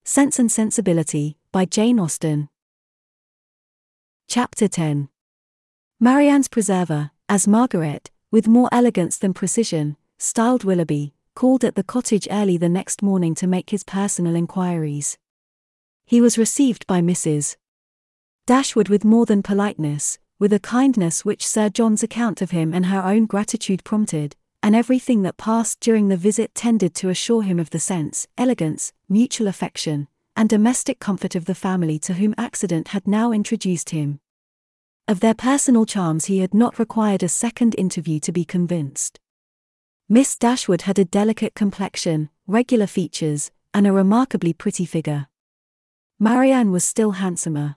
Sense and Sensibility, by Jane Austen. Chapter 10. Marianne's preserver, as Margaret, with more elegance than precision, styled Willoughby, called at the cottage early the next morning to make his personal inquiries. He was received by Mrs. Dashwood with more than politeness, with a kindness which Sir John's account of him and her own gratitude prompted, and everything that passed during the visit tended to assure him of the sense, elegance, mutual affection, and domestic comfort of the family to whom accident had now introduced him. Of their personal charms he had not required a second interview to be convinced. Miss Dashwood had a delicate complexion, regular features, and a remarkably pretty figure. Marianne was still handsomer.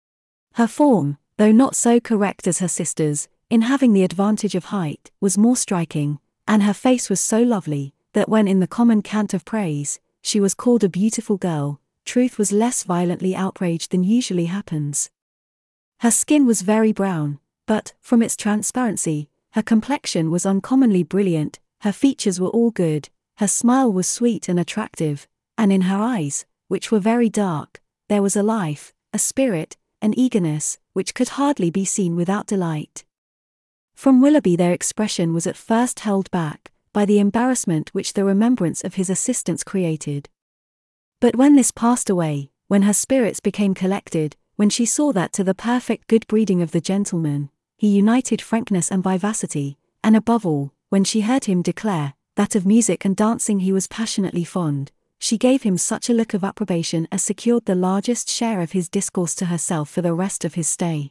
Her form, though not so correct as her sister's, in having the advantage of height, was more striking, and her face was so lovely, that when in the common cant of praise, she was called a beautiful girl, truth was less violently outraged than usually happens. Her skin was very brown, but, from its transparency, her complexion was uncommonly brilliant, her features were all good, her smile was sweet and attractive, and in her eyes, which were very dark, there was a life, a spirit, an eagerness, which could hardly be seen without delight. From Willoughby their expression was at first held back, by the embarrassment which the remembrance of his assistance created. But when this passed away, when her spirits became collected, when she saw that to the perfect good breeding of the gentleman, he united frankness and vivacity, and above all, when she heard him declare, that of music and dancing he was passionately fond, she gave him such a look of approbation as secured the largest share of his discourse to herself for the rest of his stay.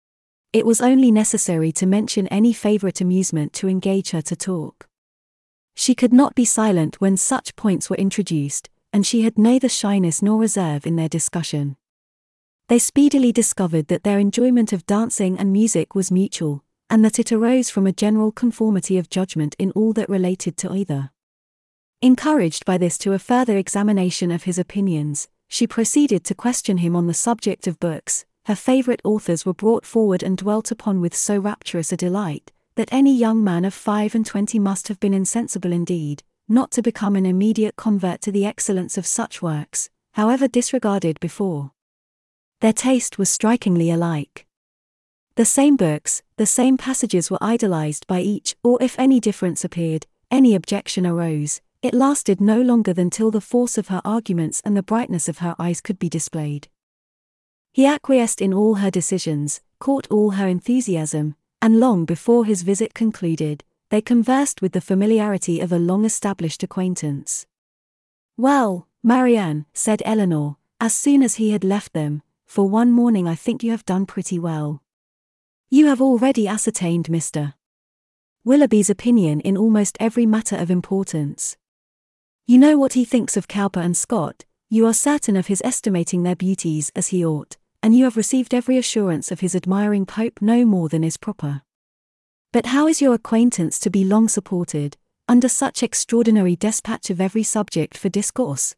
It was only necessary to mention any favourite amusement to engage her to talk. She could not be silent when such points were introduced, and she had neither shyness nor reserve in their discussion. They speedily discovered that their enjoyment of dancing and music was mutual, and that it arose from a general conformity of judgment in all that related to either. Encouraged by this to a further examination of his opinions, she proceeded to question him on the subject of books. Her favourite authors were brought forward and dwelt upon with so rapturous a delight, that any young man of 25 must have been insensible indeed, not to become an immediate convert to the excellence of such works, however disregarded before. Their taste was strikingly alike. The same books, the same passages were idolized by each, or if any difference appeared, any objection arose, it lasted no longer than till the force of her arguments and the brightness of her eyes could be displayed. He acquiesced in all her decisions, caught all her enthusiasm, and long before his visit concluded, they conversed with the familiarity of a long-established acquaintance. "Well, Marianne," said Elinor, as soon as he had left them, "for one morning I think you have done pretty well. You have already ascertained Mr. Willoughby's opinion in almost every matter of importance. You know what he thinks of Cowper and Scott, you are certain of his estimating their beauties as he ought, and you have received every assurance of his admiring Pope no more than is proper. But how is your acquaintance to be long supported, under such extraordinary despatch of every subject for discourse?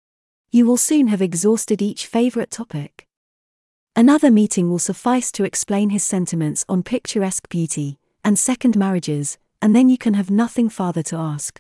You will soon have exhausted each favourite topic. Another meeting will suffice to explain his sentiments on picturesque beauty, and second marriages, and then you can have nothing farther to ask."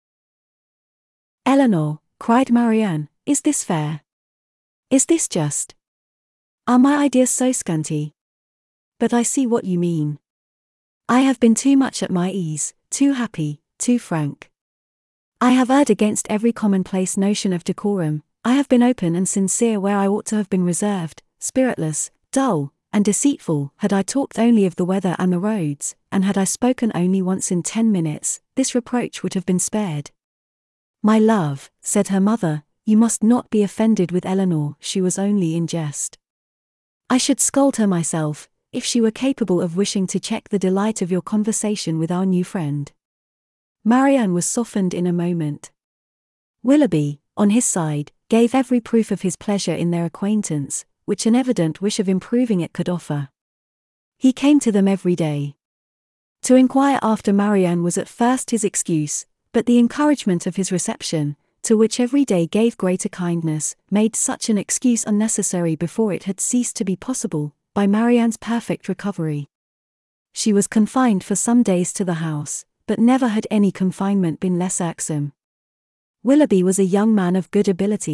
"Elinor," cried Marianne, "is this fair? Is this just? Are my ideas so scanty? But I see what you mean. I have been too much at my ease, too happy, too frank. I have erred against every commonplace notion of decorum, I have been open and sincere where I ought to have been reserved, spiritless, dull, and deceitful. Had I talked only of the weather and the roads, and had I spoken only once in 10 minutes, this reproach would have been spared." "My love," said her mother, "you must not be offended with Elinor, she was only in jest. I should scold her myself, if she were capable of wishing to check the delight of your conversation with our new friend." Marianne was softened in a moment. Willoughby, on his side, gave every proof of his pleasure in their acquaintance, which an evident wish of improving it could offer. He came to them every day. To inquire after Marianne was at first his excuse, but the encouragement of his reception, to which every day gave greater kindness, made such an excuse unnecessary before it had ceased to be possible, by Marianne's perfect recovery. She was confined for some days to the house, but never had any confinement been less irksome. Willoughby was a young man of good abilities,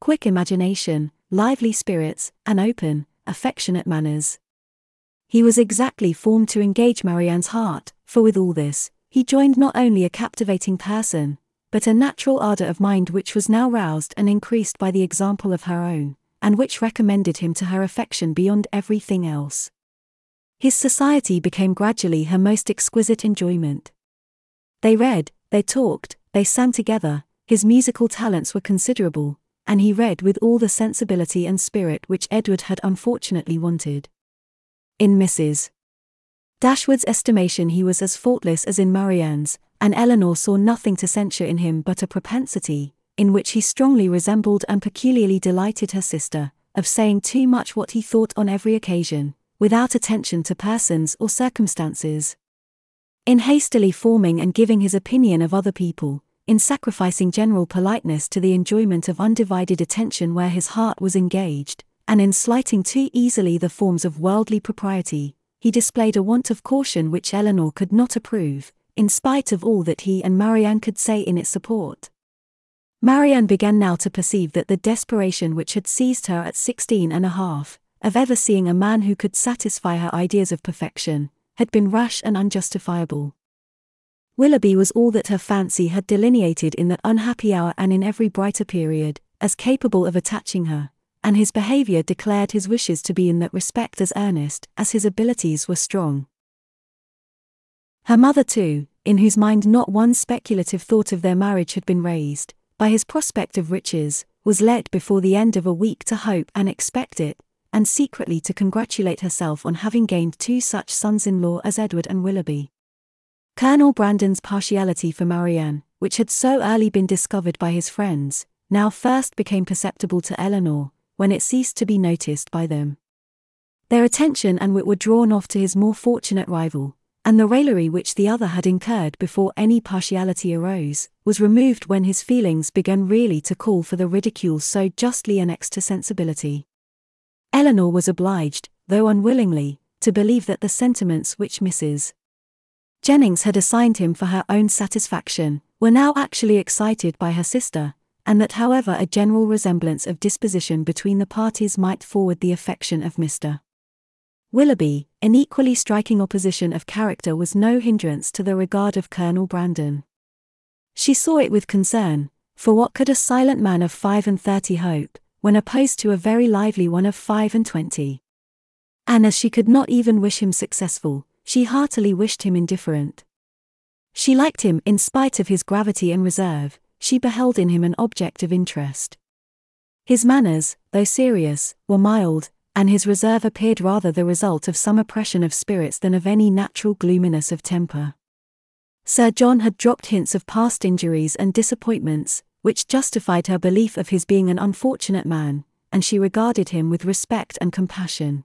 quick imagination, lively spirits, and open, affectionate manners. He was exactly formed to engage Marianne's heart, for with all this, he joined not only a captivating person, but a natural ardor of mind which was now roused and increased by the example of her own, and which recommended him to her affection beyond everything else. His society became gradually her most exquisite enjoyment. They read, they talked, they sang together, his musical talents were considerable, and he read with all the sensibility and spirit which Edward had unfortunately wanted. In Mrs. Dashwood's estimation he was as faultless as in Marianne's, and Elinor saw nothing to censure in him but a propensity, in which he strongly resembled and peculiarly delighted her sister, of saying too much what he thought on every occasion, without attention to persons or circumstances. In hastily forming and giving his opinion of other people, in sacrificing general politeness to the enjoyment of undivided attention where his heart was engaged, and in slighting too easily the forms of worldly propriety, he displayed a want of caution which Elinor could not approve, in spite of all that he and Marianne could say in its support. Marianne began now to perceive that the desperation which had seized her at 16 and a half, of ever seeing a man who could satisfy her ideas of perfection, had been rash and unjustifiable. Willoughby was all that her fancy had delineated in that unhappy hour and in every brighter period, as capable of attaching her, and his behaviour declared his wishes to be in that respect as earnest as his abilities were strong. Her mother too, in whose mind not one speculative thought of their marriage had been raised, by his prospect of riches, was led before the end of a week to hope and expect it, and secretly to congratulate herself on having gained two such sons-in-law as Edward and Willoughby. Colonel Brandon's partiality for Marianne, which had so early been discovered by his friends, now first became perceptible to Elinor, when it ceased to be noticed by them. Their attention and wit were drawn off to his more fortunate rival, and the raillery which the other had incurred before any partiality arose, was removed when his feelings began really to call for the ridicule so justly annexed to sensibility. Elinor was obliged, though unwillingly, to believe that the sentiments which Mrs. Jennings had assigned him for her own satisfaction, were now actually excited by her sister, and that however a general resemblance of disposition between the parties might forward the affection of Mr. Willoughby, an equally striking opposition of character was no hindrance to the regard of Colonel Brandon. She saw it with concern, for what could a silent man of 35 hope, when opposed to a very lively one of 25? And as she could not even wish him successful, she heartily wished him indifferent. She liked him in spite of his gravity and reserve, she beheld in him an object of interest. His manners, though serious, were mild, and his reserve appeared rather the result of some oppression of spirits than of any natural gloominess of temper. Sir John had dropped hints of past injuries and disappointments, which justified her belief of his being an unfortunate man, and she regarded him with respect and compassion.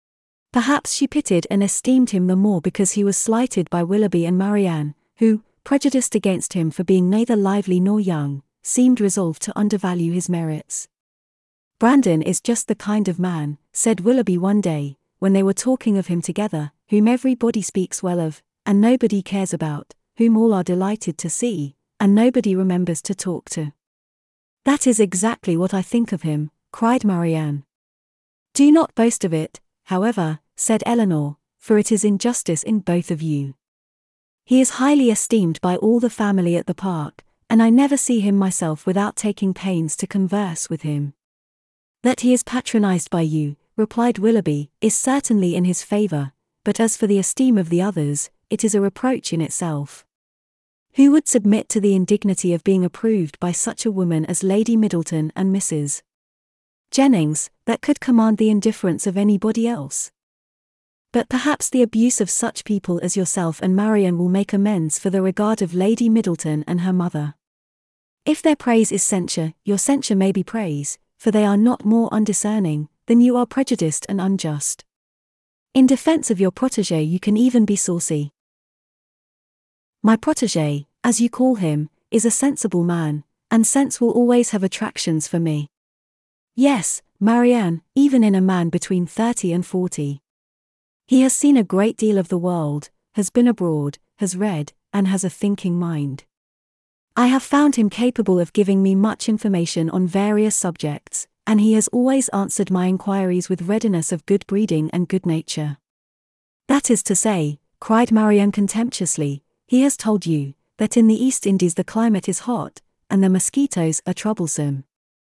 Perhaps she pitied and esteemed him the more because he was slighted by Willoughby and Marianne, who, prejudiced against him for being neither lively nor young, seemed resolved to undervalue his merits. "Brandon is just the kind of man," said Willoughby one day, when they were talking of him together, "whom everybody speaks well of, and nobody cares about, whom all are delighted to see, and nobody remembers to talk to." "That is exactly what I think of him," cried Marianne. "Do not boast of it, however," said Elinor, "for it is injustice in both of you. He is highly esteemed by all the family at the Park, and I never see him myself without taking pains to converse with him." "That he is patronized by you," replied Willoughby, "is certainly in his favour, but as for the esteem of the others, it is a reproach in itself. Who would submit to the indignity of being approved by such a woman as Lady Middleton and Mrs. Jennings, that could command the indifference of anybody else? But perhaps the abuse of such people as yourself and Marianne will make amends for the regard of Lady Middleton and her mother. If their praise is censure, your censure may be praise, for they are not more undiscerning than you are prejudiced and unjust. In defense of your protégé you can even be saucy. My protégé, as you call him, is a sensible man, and sense will always have attractions for me. Yes, Marianne, even in a man between 30 and 40. He has seen a great deal of the world, has been abroad, has read, and has a thinking mind. I have found him capable of giving me much information on various subjects, and he has always answered my inquiries with readiness of good breeding and good nature. That is to say, cried Marianne contemptuously, he has told you that in the East Indies the climate is hot, and the mosquitoes are troublesome.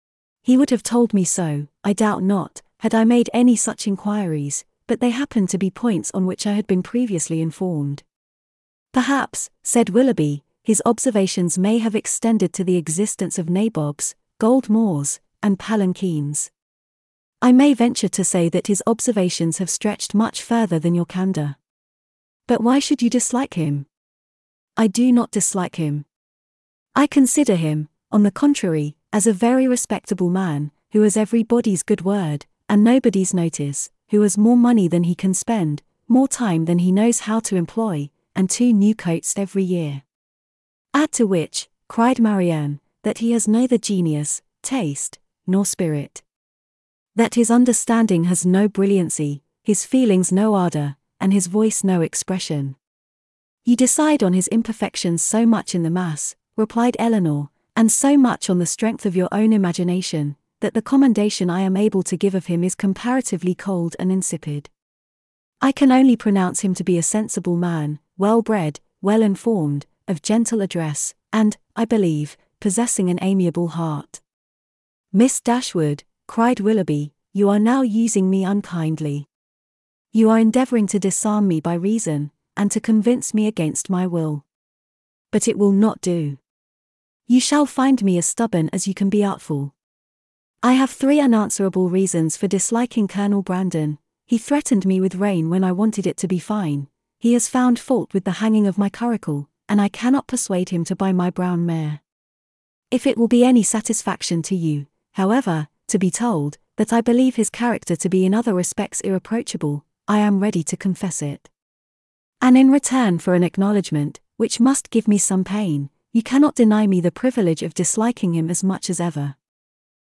He would have told me so, I doubt not, had I made any such inquiries, but they happened to be points on which I had been previously informed. Perhaps, said Willoughby, his observations may have extended to the existence of nabobs, gold moors, and palanquins. I may venture to say that his observations have stretched much further than your candour. But why should you dislike him? I do not dislike him. I consider him, on the contrary, as a very respectable man, who has everybody's good word, and nobody's notice, who has more money than he can spend, more time than he knows how to employ, and 2 new coats every year. Add to which, cried Marianne, that he has neither genius, taste, nor spirit. That his understanding has no brilliancy, his feelings no ardour, and his voice no expression. You decide on his imperfections so much in the mass, replied Elinor, and so much on the strength of your own imagination, that the commendation I am able to give of him is comparatively cold and insipid. I can only pronounce him to be a sensible man, well-bred, well-informed, of gentle address, and, I believe, possessing an amiable heart. Miss Dashwood, cried Willoughby, you are now using me unkindly. You are endeavouring to disarm me by reason, and to convince me against my will. But it will not do. You shall find me as stubborn as you can be artful. I have 3 unanswerable reasons for disliking Colonel Brandon. He threatened me with rain when I wanted it to be fine. He has found fault with the hanging of my curricle, and I cannot persuade him to buy my brown mare. If it will be any satisfaction to you, however, to be told that I believe his character to be in other respects irreproachable, I am ready to confess it. And in return for an acknowledgment, which must give me some pain, you cannot deny me the privilege of disliking him as much as ever.